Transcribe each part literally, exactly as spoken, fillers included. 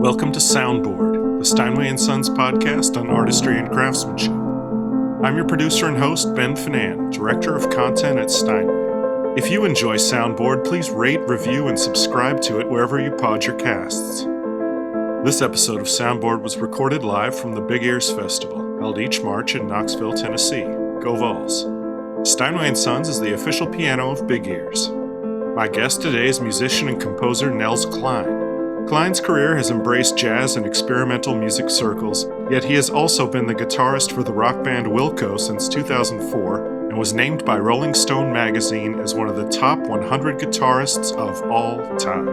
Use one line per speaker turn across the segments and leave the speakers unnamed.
Welcome to Soundboard, the Steinway and Sons podcast on artistry and craftsmanship. I'm your producer and host, Ben Finan, Director of Content at Steinway. If you enjoy Soundboard, please rate, review, and subscribe to it wherever you pod your casts. This episode of Soundboard was recorded live from the Big Ears Festival, held each March in Knoxville, Tennessee. Go Vols! Steinway and Sons is the official piano of Big Ears. My guest today is musician and composer Nels Cline. Cline's career has embraced jazz and experimental music circles, yet he has also been the guitarist for the rock band Wilco since two thousand four and was named by Rolling Stone magazine as one of the top one hundred guitarists of all time.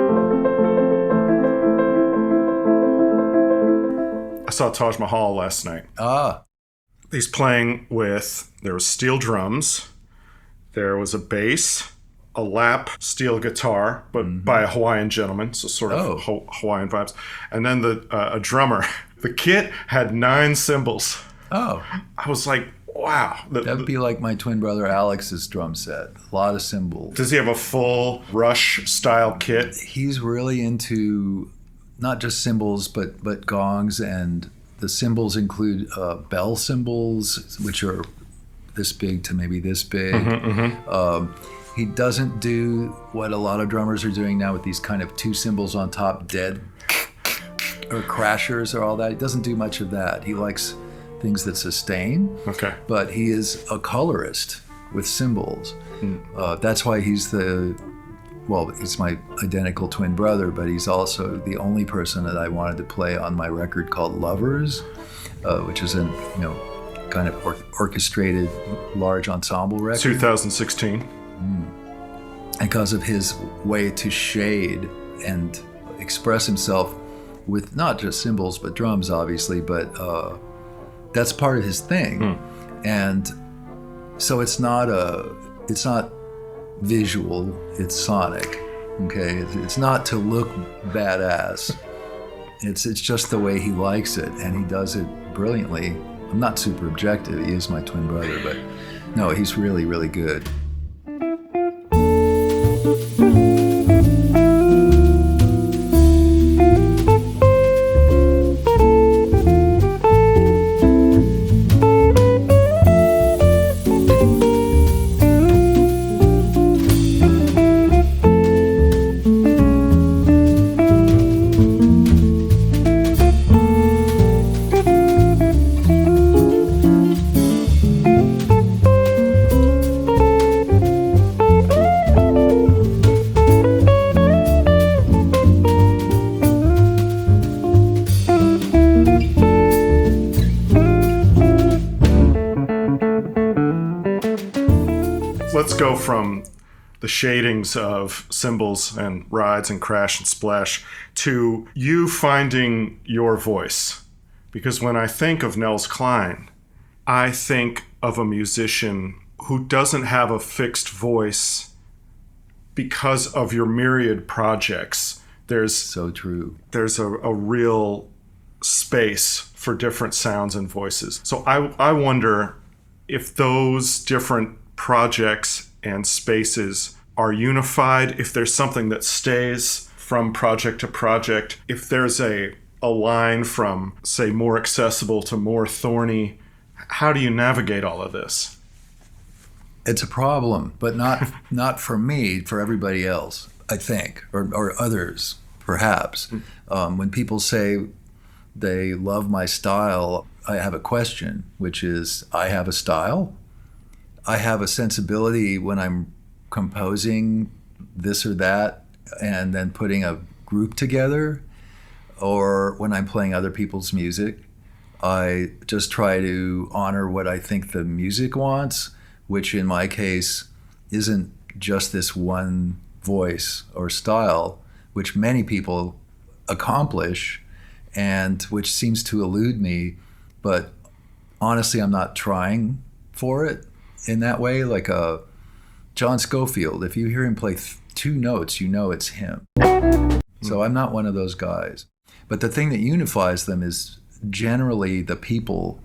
I saw Taj Mahal last night.
Ah.
He's playing with, there was steel drums, there was a bass, a lap steel guitar, but mm-hmm. by a Hawaiian gentleman, so sort of
oh.
ha- Hawaiian vibes. And then the uh, a drummer. The kit had nine cymbals.
Oh.
I was like, wow. The,
that would be like my twin brother Alex's drum set. A lot of cymbals.
Does he have a full Rush-style kit?
He's really into not just cymbals, but, but gongs, and the cymbals include uh, bell cymbals, which are this big to maybe this big.
Mm-hmm, mm-hmm.
Um, He doesn't do what a lot of drummers are doing now with these kind of two cymbals on top, dead, or crashers or all that. He doesn't do much of that. He likes things that sustain.
Okay.
But he is a colorist with cymbals.
Mm.
Uh, that's why he's the, well, he's my identical twin brother, but he's also the only person that I wanted to play on my record called Lovers, uh, which is an, you know, kind of or- orchestrated large ensemble record.
two thousand sixteen.
Mm. Because of his way to shade and express himself with not just cymbals but drums, obviously, but uh, that's part of his thing.
Mm.
And so it's not a, it's not visual, it's sonic. Okay, it's not to look badass. It's it's just the way he likes it, and he does it brilliantly. I'm not super objective. He is my twin brother, but no, he's really, really good.
Let's go from the shadings of cymbals and rides and crash and splash to you finding your voice. Because when I think of Nels Cline, I think of a musician who doesn't have a fixed voice because of your myriad projects. There's
so true.
There's a, a real space for different sounds and voices. So I, I wonder if those different projects and spaces are unified, if there's something that stays from project to project, if there's a a line from, say, more accessible to more thorny. How do you navigate all of this?
It's a problem, but not not for me, for everybody else, I think, or, or others, perhaps. Um, when people say they love my style, I have a question, which is, I have a style? I have a sensibility when I'm composing this or that and then putting a group together, or when I'm playing other people's music. I just try to honor what I think the music wants, which in my case isn't just this one voice or style, which many people accomplish and which seems to elude me. But honestly, I'm not trying for it in that way. Like uh, John Scofield, if you hear him play th- two notes, you know it's him. So I'm not one of those guys. But the thing that unifies them is generally the people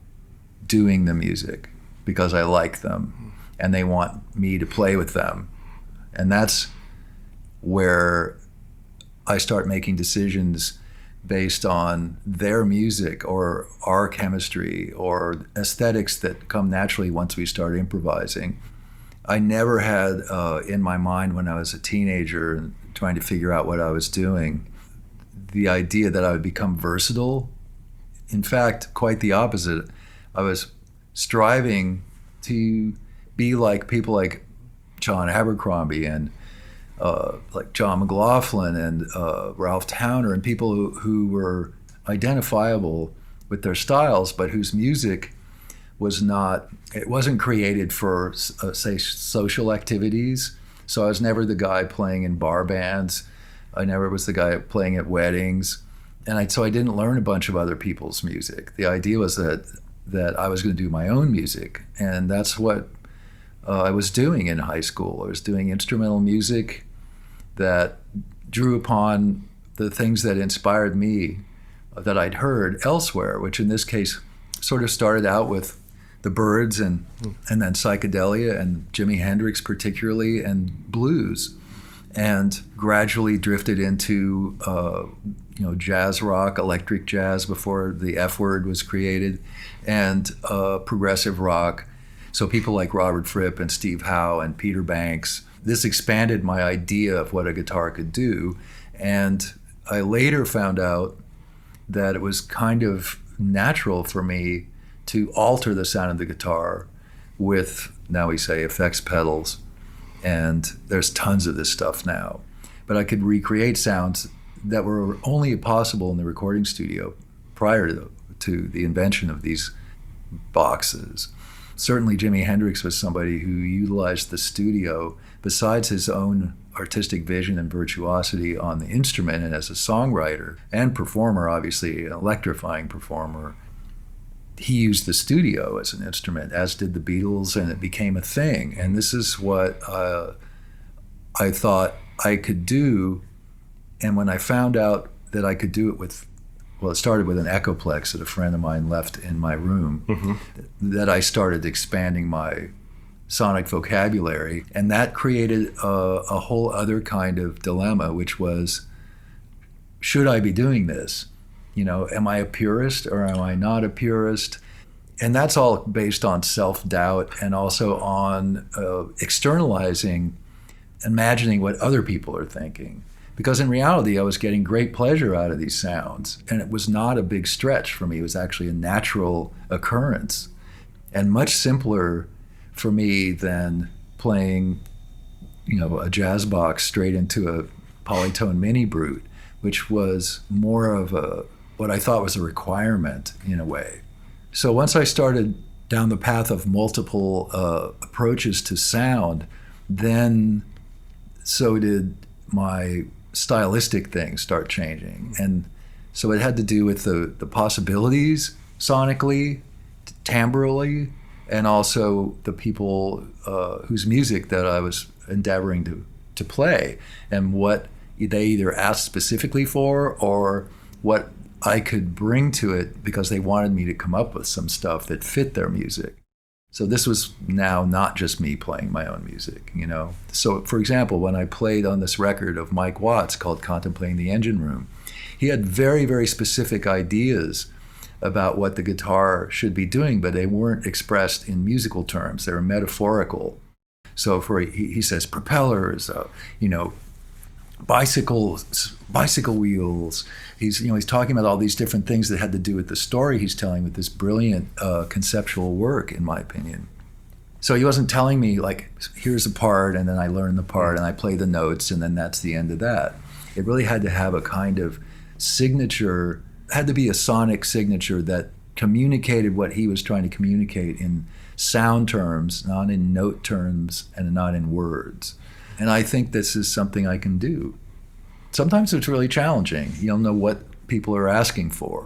doing the music, because I like them and they want me to play with them. And that's where I start making decisions based on their music or our chemistry or aesthetics that come naturally once we start improvising. I never had uh, in my mind when I was a teenager and trying to figure out what I was doing, the idea that I would become versatile. In fact, quite the opposite. I was striving to be like people like John Abercrombie and uh, like John McLaughlin and uh, Ralph Towner, and people who, who were identifiable with their styles, but whose music was not, it wasn't created for, uh, say, social activities. So I was never the guy playing in bar bands. I never was the guy playing at weddings. And I, so I didn't learn a bunch of other people's music. The idea was that that I was going to do my own music. And that's what uh, I was doing in high school. I was doing instrumental music that drew upon the things that inspired me uh, that I'd heard elsewhere, which in this case sort of started out with the Byrds and mm. and then psychedelia and Jimi Hendrix particularly and blues, and gradually drifted into uh, you know jazz rock, electric jazz before the F word was created, and uh, progressive rock. So people like Robert Fripp and Steve Howe and Peter Banks. This expanded my idea of what a guitar could do, and I later found out that it was kind of natural for me to alter the sound of the guitar with, now we say, effects pedals. And there's tons of this stuff now. But I could recreate sounds that were only possible in the recording studio prior to the, to the invention of these boxes. Certainly Jimi Hendrix was somebody who utilized the studio, besides his own artistic vision and virtuosity on the instrument and as a songwriter and performer, obviously an electrifying performer. He used the studio as an instrument, as did the Beatles, and it became a thing. And this is what uh, I thought I could do. And when I found out that I could do it with, well, it started with an Echoplex that a friend of mine left in my room, mm-hmm. that I started expanding my sonic vocabulary. And that created a, a whole other kind of dilemma, which was, should I be doing this? You know, am I a purist or am I not a purist? And that's all based on self-doubt and also on uh, externalizing, imagining what other people are thinking. Because in reality, I was getting great pleasure out of these sounds, and it was not a big stretch for me. It was actually a natural occurrence and much simpler for me than playing, you know, a jazz box straight into a Polytone Mini Brute, which was more of a what I thought was a requirement in a way. So once I started down the path of multiple uh, approaches to sound, then so did my stylistic things start changing. And so it had to do with the, the possibilities sonically, timbrally, and also the people uh, whose music that I was endeavoring to, to play, and what they either asked specifically for or what I could bring to it because they wanted me to come up with some stuff that fit their music. So this was now not just me playing my own music, you know. So for example, when I played on this record of Mike Watts called Contemplating the Engine Room, he had very, very specific ideas about what the guitar should be doing, but they weren't expressed in musical terms. They were metaphorical. So for he, he says propellers, uh, you know, bicycles, bicycle wheels. He's, you know, he's talking about all these different things that had to do with the story he's telling with this brilliant uh, conceptual work, in my opinion. So he wasn't telling me like, here's a part, and then I learn the part, and I play the notes, and then that's the end of that. It really had to have a kind of signature, had to be a sonic signature that communicated what he was trying to communicate in sound terms, not in note terms, and not in words. And I think this is something I can do. Sometimes it's really challenging. You don't know what people are asking for.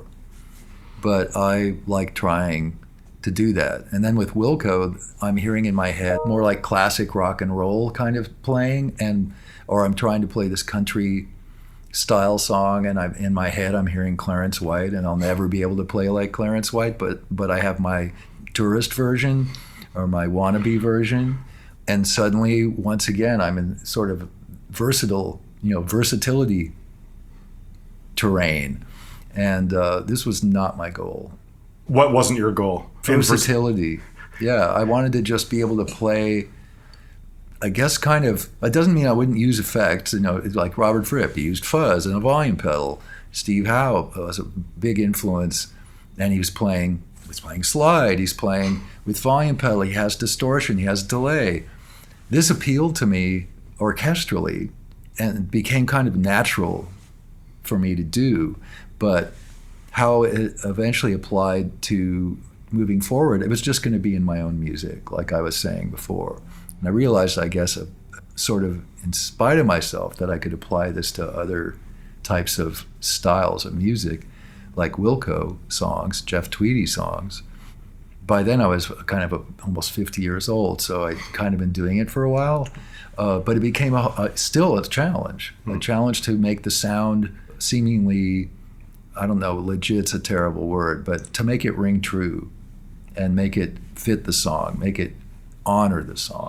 But I like trying to do that. And then with Wilco, I'm hearing in my head more like classic rock and roll kind of playing, and or I'm trying to play this country style song, and I'm in my head I'm hearing Clarence White, and I'll never be able to play like Clarence White, but but I have my tourist version or my wannabe version. And suddenly, once again, I'm in sort of versatile, you know, versatility terrain. And uh, this was not my goal.
What wasn't your goal?
Versatility. Yeah, I wanted to just be able to play, I guess kind of, it doesn't mean I wouldn't use effects, you know, like Robert Fripp, he used fuzz and a volume pedal. Steve Howe was a big influence, and he was playing, he was playing slide, he's playing with volume pedal, he has distortion, he has delay. This appealed to me orchestrally and became kind of natural for me to do, but how it eventually applied to moving forward, it was just going to be in my own music, like I was saying before. And I realized, I guess, uh, sort of in spite of myself, that I could apply this to other types of styles of music, like Wilco songs, Jeff Tweedy songs. By then I was kind of a, almost fifty years old, so I'd kind of been doing it for a while. Uh, but it became a, a, still a challenge, mm. a challenge to make the sound seemingly, I don't know, legit's a terrible word, but to make it ring true and make it fit the song, make it honor the song.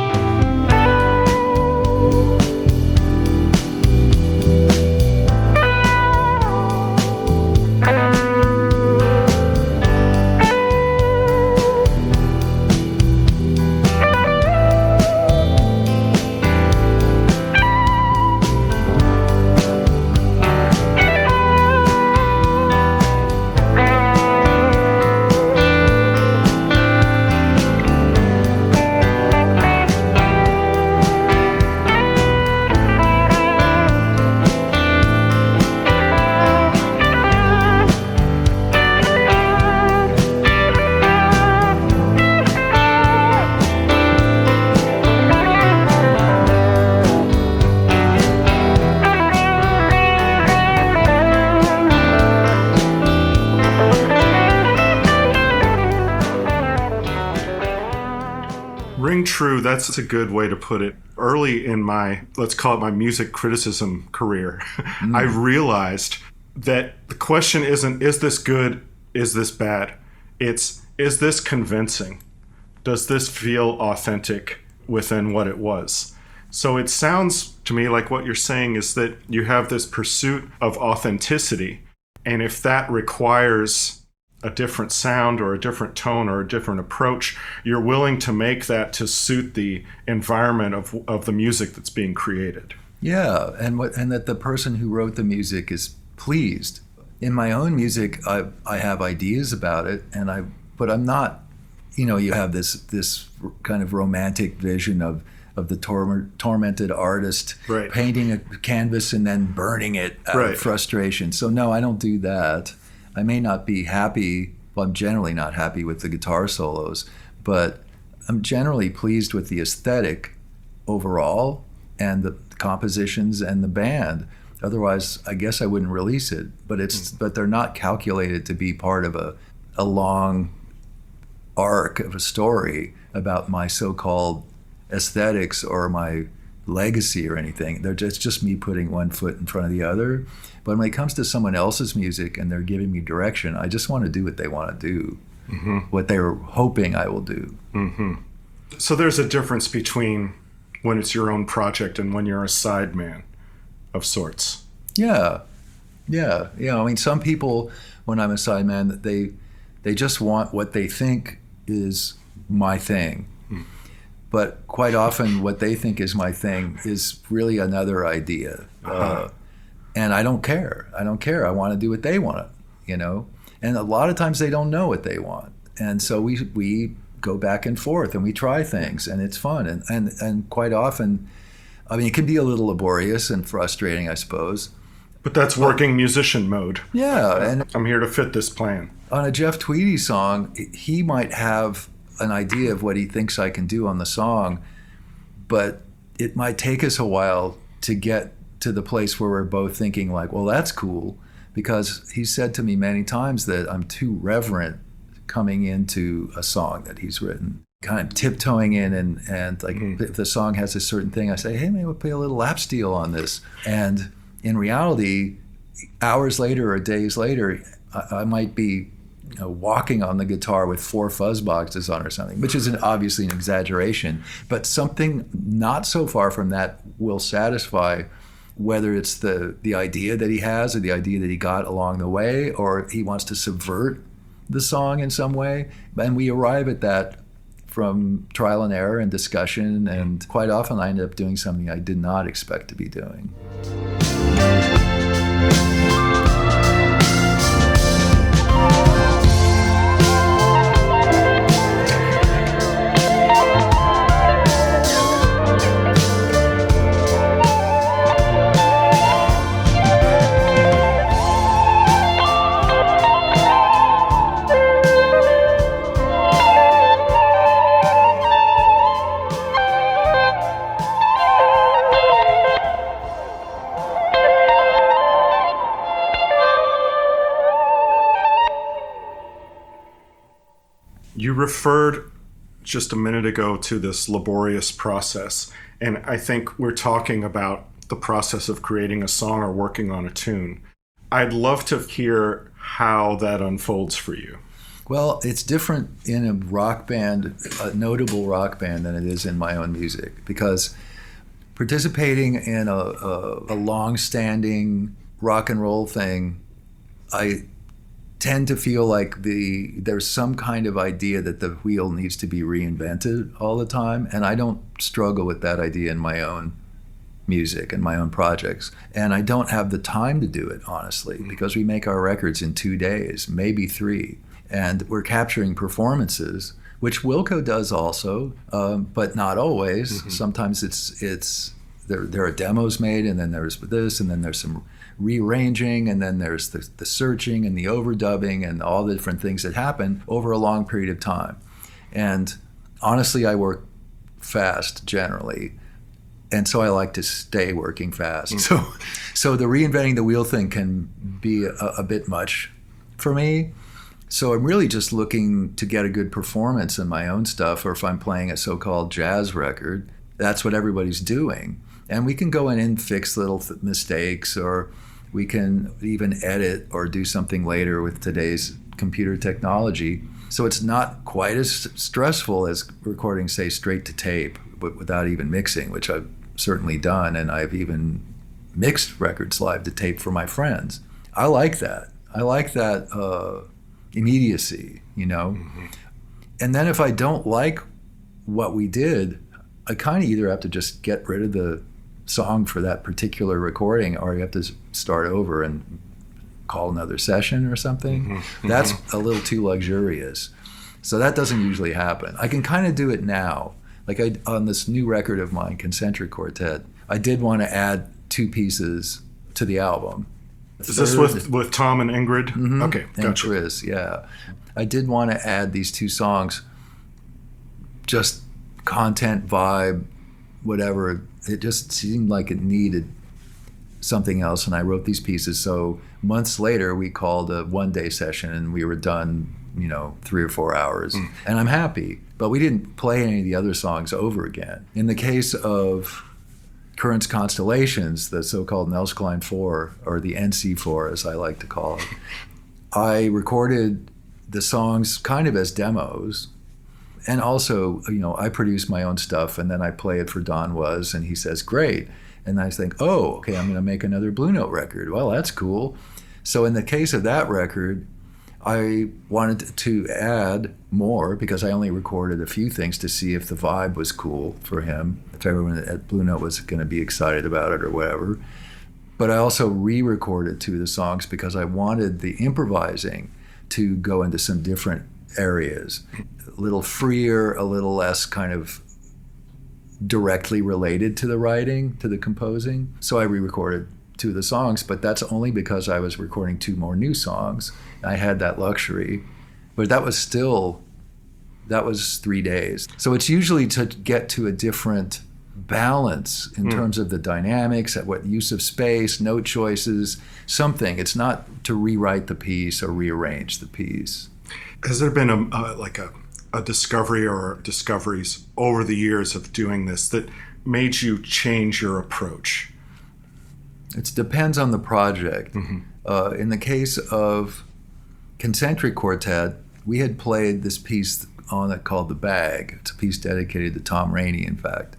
Ring true, that's a good way to put it. Early in my, let's call it my music criticism career, mm. I realized that the question isn't, is this good, is this bad? It's, is this convincing? Does this feel authentic within what it was? So it sounds to me like what you're saying is that you have this pursuit of authenticity, and if that requires a different sound or a different tone or a different approach, you're willing to make that to suit the environment of of the music that's being created.
Yeah, and what and that the person who wrote the music is pleased. In my own music, I I have ideas about it, and I but I'm not, you know, you have this this kind of romantic vision of of the tor- tormented artist
right.
painting a canvas and then burning it out right. of frustration. So no, I don't do that. I may not be happy, well, I'm generally not happy with the guitar solos, but I'm generally pleased with the aesthetic overall and the compositions and the band. Otherwise, I guess I wouldn't release it. But it's mm. but they're not calculated to be part of a, a long arc of a story about my so-called aesthetics or my legacy or anything. They're just, it's just me putting one foot in front of the other. But when it comes to someone else's music and they're giving me direction, I just want to do what they want to do, mm-hmm. what they were hoping I will do.
Mm-hmm. So there's a difference between when it's your own project and when you're a sideman of sorts.
Yeah, yeah, yeah. I mean, some people, when I'm a sideman, they they just want what they think is my thing. Mm. But quite often, what they think is my thing is really another idea. Uh-huh. Uh, and I don't care. I don't care. I want to do what they want, you know? And a lot of times they don't know what they want. And so we we go back and forth and we try things, and it's fun. And, and, and quite often, I mean, it can be a little laborious and frustrating, I suppose.
But that's working musician mode.
Yeah. And
I'm here to fit this plan.
On a Jeff Tweedy song, he might have an idea of what he thinks I can do on the song, but it might take us a while to get to the place where we're both thinking like, well, that's cool, because he said to me many times that I'm too reverent coming into a song that he's written, kind of tiptoeing in, and, and like mm-hmm. if the song has a certain thing, I say, hey, maybe we'll play a little lap steel on this. And in reality, hours later or days later, I, I might be you know, walking on the guitar with four fuzz boxes on or something, which is an, obviously an exaggeration, but something not so far from that will satisfy whether it's the, the idea that he has or the idea that he got along the way, or he wants to subvert the song in some way. And we arrive at that from trial and error and discussion, and quite often I end up doing something I did not expect to be doing.
You referred just a minute ago to this laborious process, and I think we're talking about the process of creating a song or working on a tune. I'd love to hear how that unfolds for you.
Well, it's different in a rock band, a notable rock band, than it is in my own music, because participating in a, a, a long-standing rock and roll thing, I tend to feel like the there's some kind of idea that the wheel needs to be reinvented all the time, and I don't struggle with that idea in my own music and my own projects. And I don't have the time to do it, honestly, because we make our records in two days, maybe three, and we're capturing performances, which Wilco does also, um, but not always. Mm-hmm. Sometimes it's it's there there are demos made, and then there's this, and then there's some rearranging, and then there's the, the searching and the overdubbing and all the different things that happen over a long period of time. And honestly, I work fast generally, and so I like to stay working fast. Mm. So so the reinventing the wheel thing can be a, a bit much for me. So I'm really just looking to get a good performance in my own stuff, or if I'm playing a so-called jazz record, that's what everybody's doing. And we can go in and fix little th- mistakes, or we can even edit or do something later with today's computer technology. So it's not quite as stressful as recording, say, straight to tape, but without even mixing, which I've certainly done. And I've even mixed records live to tape for my friends. I like that. I like that uh, immediacy, you know? Mm-hmm. And then if I don't like what we did, I kind of either have to just get rid of the song for that particular recording, or you have to start over and call another session or something. Mm-hmm. That's a little too luxurious. So that doesn't usually happen. I can kind of do it now. Like I, on this new record of mine, Concentric Quartet, I did want to add two pieces to the album.
Is this with, with Tom and Ingrid?
Mm-hmm.
Okay,
and
gotcha.
Chris, yeah. I did want to add these two songs, just content, vibe, whatever. It just seemed like it needed something else, and I wrote these pieces. So months later, we called a one-day session, and we were done, you know, three or four hours. Mm. And I'm happy, but we didn't play any of the other songs over again. In the case of Currents Constellations, the so-called Nels Cline four, or the N C four, as I like to call it, I recorded the songs kind of as demos. And also, you know, I produce my own stuff, and then I play it for Don Was, and he says, great. And I think, oh, okay, I'm going to make another Blue Note record. Well, that's cool. So in the case of that record, I wanted to add more, because I only recorded a few things to see if the vibe was cool for him, if everyone at Blue Note was going to be excited about it or whatever. But I also re-recorded two of the songs because I wanted the improvising to go into some different areas. A little freer, a little less kind of directly related to the writing, to the composing. So I re-recorded two of the songs, but that's only because I was recording two more new songs. I had that luxury, but that was still, that was three days. So it's usually to get to a different balance in mm. terms of the dynamics, at what use of space, note choices, something. It's not to rewrite the piece or rearrange the piece.
Has there been a uh, like a, a discovery or discoveries over the years of doing this that made you change your approach?
It depends on the project. Mm-hmm. Uh, in the case of Concentric Quartet, we had played this piece on it called The Bag. It's a piece dedicated to Tom Rainey, in fact.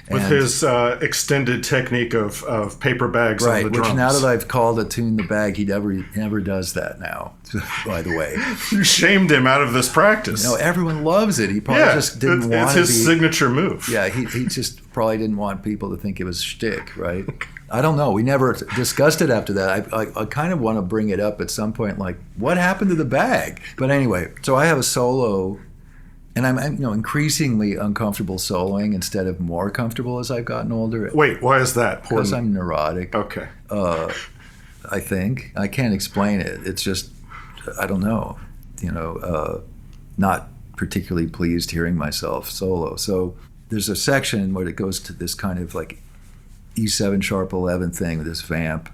With
And-
his uh, extended technique of, of paper bags
right,
on the drums.
which now that I've called a tune the bag, he never he never does that now. By the way,
You shamed him out of this practice.
no, everyone loves it. He probably
yeah,
just didn't
it's,
want
it's
to
his
be.
signature move.
Yeah, he he just probably didn't want people to think it was shtick, right? I don't know. We never discussed it after that. I, I, I kind of want to bring it up at some point, like what happened to the bag? But anyway, so I have a solo, and I'm, I'm you know increasingly uncomfortable soloing instead of more comfortable as I've gotten older.
Wait, why is that?
Because I'm neurotic.
Okay.
Uh, I think I can't explain it. It's just I don't know. You know, uh, not particularly pleased hearing myself solo. So there's a section where it goes to this kind of like E seven sharp eleven thing with this vamp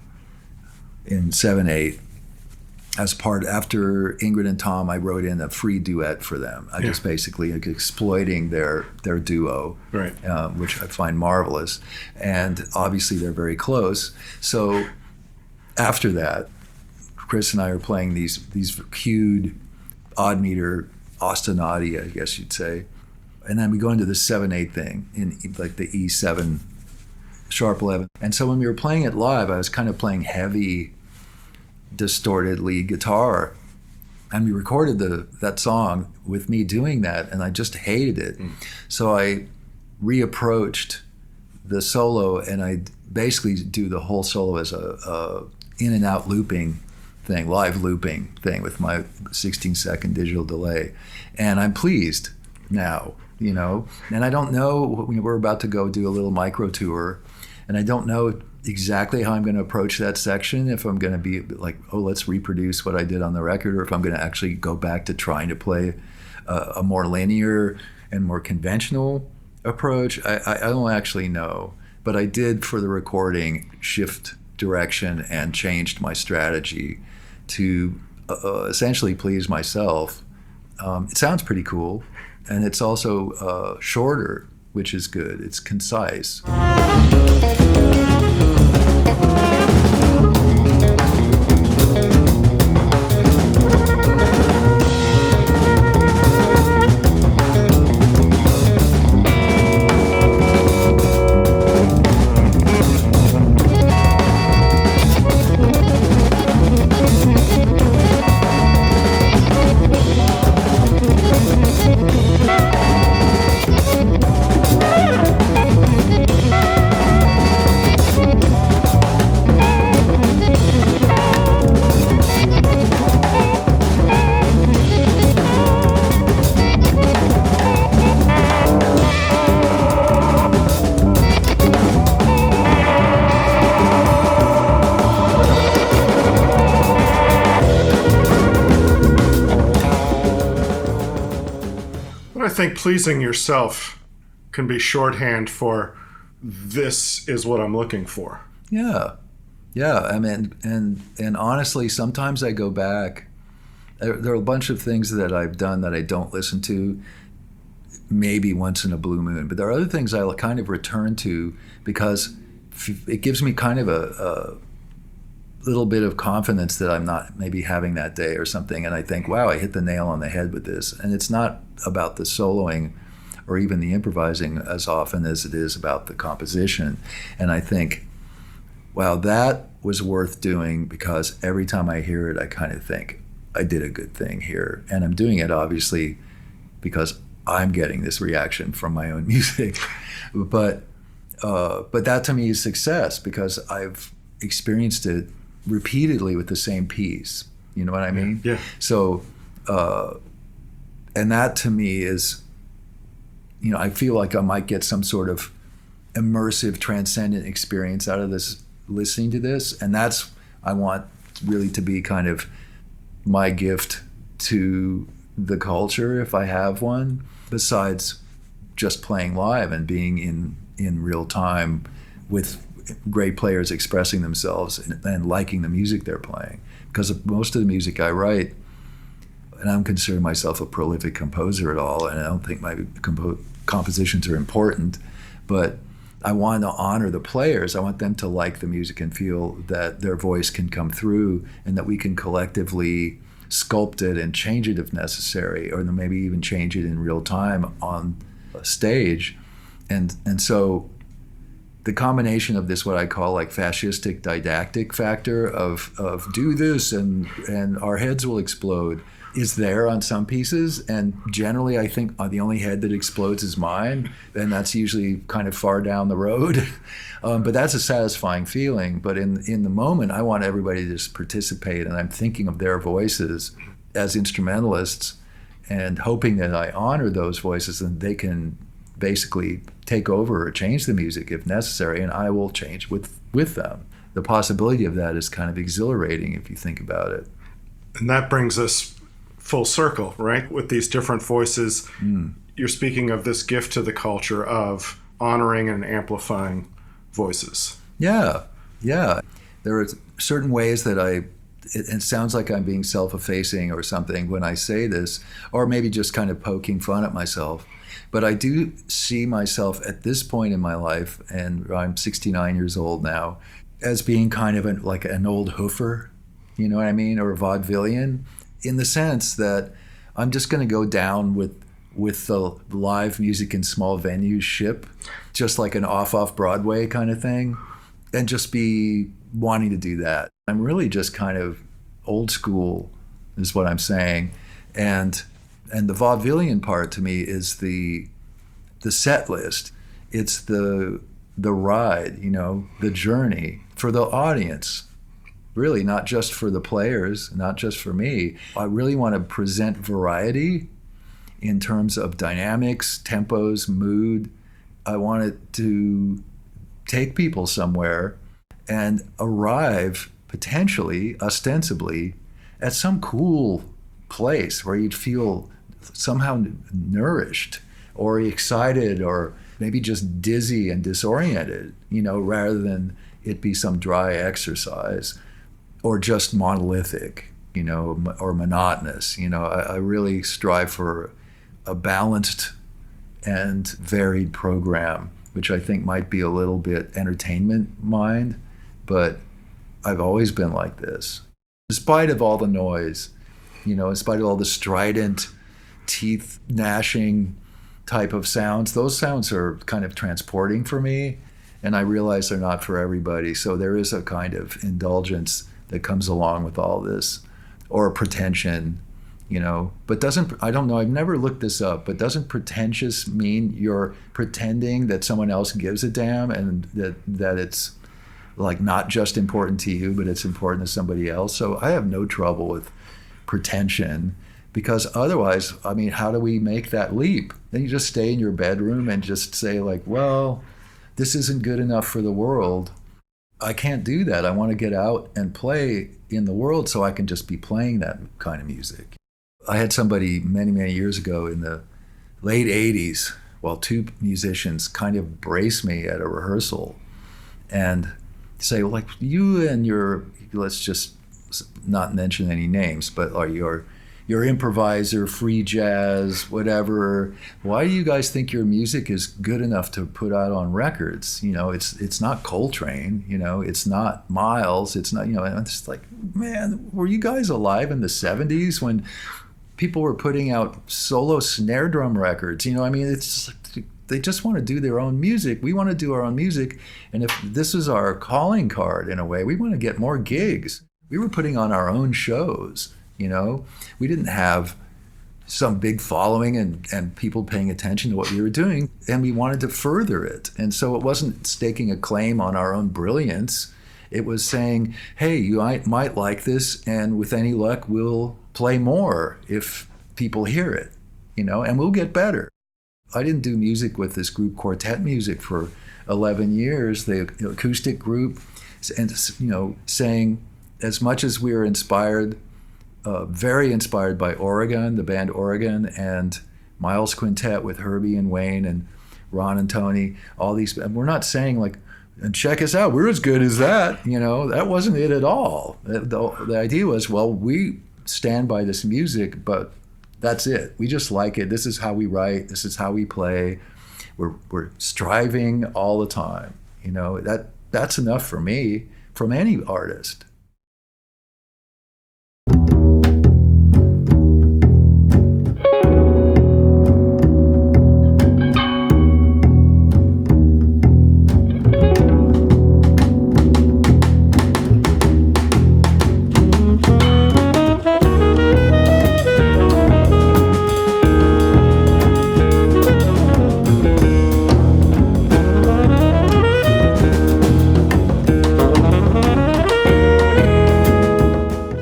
in seven eight. As part after Ingrid and Tom, I wrote in a free duet for them. I
Yeah.
just basically like, exploiting their their duo,
Right.
um, which I find marvelous. And obviously they're very close. So after that, Chris and I are playing these these cued odd meter ostinati, I guess you'd say. And then we go into the seven eight thing in like the E seven sharp eleven. And so when we were playing it live, I was kind of playing heavy, distorted lead guitar. And we recorded the that song with me doing that, and I just hated it. Mm. So I reapproached the solo, and I basically do the whole solo as a, a in and out looping thing, live looping thing with my sixteen second digital delay. And I'm pleased now, you know. And I don't know, we're about to go do a little micro tour, and I don't know exactly how I'm going to approach that section, if I'm going to be like, oh, let's reproduce what I did on the record, or if I'm going to actually go back to trying to play a, a more linear and more conventional approach. I, I, I don't actually know, but I did for the recording shift direction and changed my strategy to uh, essentially please myself. Um, it sounds pretty cool, and it's also uh, shorter, which is good. It's concise.
I think pleasing yourself can be shorthand for this is what I'm looking for.
Yeah. Yeah. I mean, and and honestly, sometimes I go back. There, there are a bunch of things that I've done that I don't listen to maybe once in a blue moon. But there are other things I kind of return to because it gives me kind of a, a little bit of confidence that I'm not maybe having that day or something. And I think, wow, I hit the nail on the head with this. And it's not about the soloing or even the improvising as often as it is about the composition. And I think, wow, that was worth doing, because every time I hear it, I kind of think, I did a good thing here. And I'm doing it obviously because I'm getting this reaction from my own music. But uh, but that to me is success, because I've experienced it repeatedly with the same piece. You know what I mean?
Yeah.
So, uh, and that to me is, you know, I feel like I might get some sort of immersive, transcendent experience out of this, listening to this. And that's, I want really to be kind of my gift to the culture, if I have one, besides just playing live and being in, in real time with great players expressing themselves and, and liking the music they're playing. Because most of the music I write, and I don't consider myself a prolific composer at all, and I don't think my compo- compositions are important, but I want to honor the players. I want them to like the music and feel that their voice can come through, and that we can collectively sculpt it and change it if necessary, or maybe even change it in real time on a stage. And and so the combination of this, what I call like fascistic didactic factor of, of do this and, and our heads will explode, is there on some pieces. And generally, I think the only head that explodes is mine. And that's usually kind of far down the road. um, but that's a satisfying feeling. But in, in the moment, I want everybody to just participate. And I'm thinking of their voices as instrumentalists and hoping that I honor those voices and they can basically take over or change the music if necessary, and I will change with, with them. The possibility of that is kind of exhilarating if you think about it.
And that brings us full circle, right? With these different voices, mm. you're speaking of this gift to the culture of honoring and amplifying voices.
Yeah, yeah. There are certain ways that I, it, it sounds like I'm being self-effacing or something when I say this, or maybe just kind of poking fun at myself. But I do see myself at this point in my life, and I'm sixty-nine years old now, as being kind of an, like an old hoofer, you know what I mean, or a vaudevillian, in the sense that I'm just going to go down with with the live music in small venues ship, just like an off-off Broadway kind of thing, and just be wanting to do that. I'm really just kind of old school, is what I'm saying, and. And the vaudevillian part to me is the the set list. It's the the ride, you know, the journey for the audience. Really, not just for the players, not just for me. I really want to present variety in terms of dynamics, tempos, mood. I want it to take people somewhere and arrive potentially, ostensibly, at some cool place where you'd feel somehow nourished or excited or maybe just dizzy and disoriented, you know, rather than it be some dry exercise or just monolithic, you know, or monotonous. You know, I, I really strive for a balanced and varied program, which I think might be a little bit entertainment mind, but I've always been like this. In spite of all the noise, you know, in spite of all the strident, teeth gnashing type of sounds, those sounds are kind of transporting for me, and I realize they're not for everybody. So there is a kind of indulgence that comes along with all this, or pretension, you know. But doesn't, I don't know, I've never looked this up, but doesn't pretentious mean you're pretending that someone else gives a damn and that that it's like not just important to you, but it's important to somebody else? So I have no trouble with pretension. Because otherwise, I mean, how do we make that leap? Then you just stay in your bedroom and just say like, well, this isn't good enough for the world. I can't do that. I want to get out and play in the world so I can just be playing that kind of music. I had somebody many, many years ago in the late eighties, well, two musicians kind of brace me at a rehearsal and say, well, like, you and your, let's just not mention any names, but are your your improviser, free jazz, whatever. Why do you guys think your music is good enough to put out on records? You know, it's it's not Coltrane, you know, it's not Miles, it's not, you know, and I'm just like, man, were you guys alive in the seventies when people were putting out solo snare drum records? You know, I mean, it's they just want to do their own music. We want to do our own music. And if this is our calling card in a way, we want to get more gigs. We were putting on our own shows. You know, we didn't have some big following and, and people paying attention to what we were doing, and we wanted to further it. And so it wasn't staking a claim on our own brilliance. It was saying, hey, you might, might like this, and with any luck, we'll play more if people hear it, you know, and we'll get better. I didn't do music with this group, Quartet Music, for eleven years, the acoustic group, and, you know, saying as much as we were inspired, Uh, very inspired by Oregon, the band Oregon, and Miles Quintet with Herbie and Wayne and Ron and Tony, all these. And we're not saying like, and check us out, we're as good as that. You know, that wasn't it at all. The, the, the idea was, well, we stand by this music, but that's it. We just like it. This is how we write. This is how we play. We're we're striving all the time. You know, that that's enough for me, from any artist.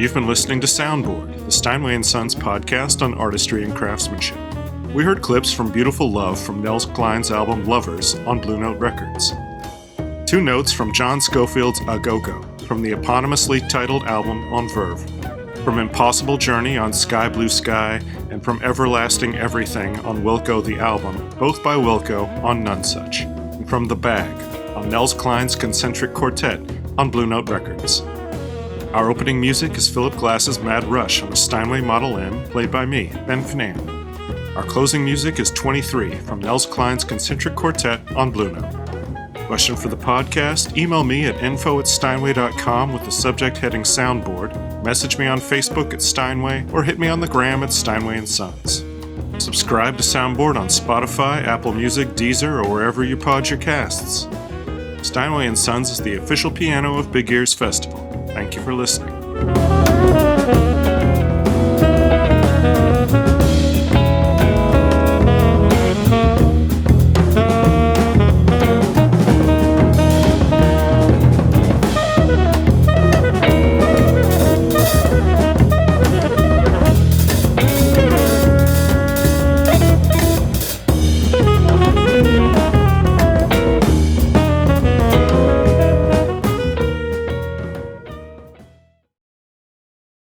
You've been listening to Soundboard, the Steinway and Sons podcast on artistry and craftsmanship. We heard clips from Beautiful Love from Nels Cline's album Lovers on Blue Note Records. Two notes from John Scofield's A Go-Go from the eponymously titled album on Verve. From Impossible Journey on Sky Blue Sky, and from Everlasting Everything on Wilco the Album, both by Wilco on Nonesuch. And from The Bag on Nels Cline's Concentric Quartet on Blue Note Records. Our opening music is Philip Glass's Mad Rush on a Steinway Model M, played by me, Ben Finan. Our closing music is twenty-three from Nels Cline's Concentric Quartet on Blue Note. Question for the podcast? Email me at info at steinway dot com with the subject heading Soundboard, message me on Facebook at Steinway, or hit me on the gram at Steinway and Sons. Subscribe to Soundboard on Spotify, Apple Music, Deezer, or wherever you pod your casts. Steinway and Sons is the official piano of Big Ears Festival. Thank you for listening.